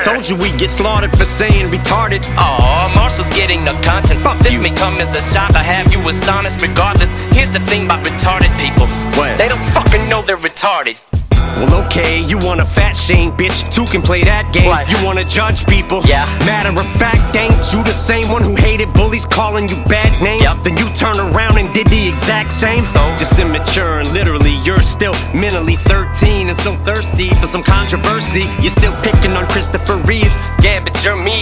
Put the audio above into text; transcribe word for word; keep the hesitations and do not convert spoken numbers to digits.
Told you we'd get slaughtered for saying retarded. Aw, Marshall's getting no conscience. Fuck this you. may come as a shock, I have you astonished regardless. Here's the thing about retarded people. What? They don't fucking know they're retarded. Well, okay, you want a fat shame, bitch. Two can play that game. What? You wanna judge people. Yeah. Matter of fact, ain't you the same one who hated bullies calling you bad names? Yep. Then you turn around and did the exact same. So? Just immature and literally you're still mentally thirteen and so thirsty for some controversy. You're still picking on Christopher Reeves. Yeah, but you're me.